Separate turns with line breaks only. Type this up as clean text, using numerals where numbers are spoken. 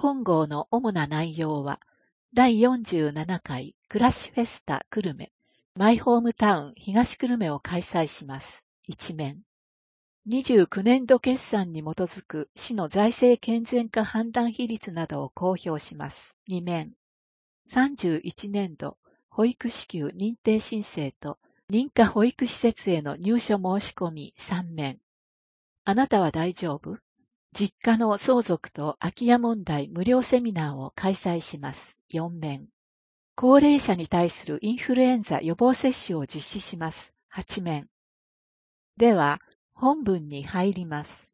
本号の主な内容は、第47回暮らしフェスタ久留米、マイホームタウン東久留米を開催します。一面。29年度決算に基づく市の財政健全化判断比率などを公表します。二面。31年度保育支給認定申請と認可保育施設への入所申し込み3面。あなたは大丈夫？実家の相続と空き家問題無料セミナーを開催します。4面。高齢者に対するインフルエンザ予防接種を実施します。8面。では、本文に入ります。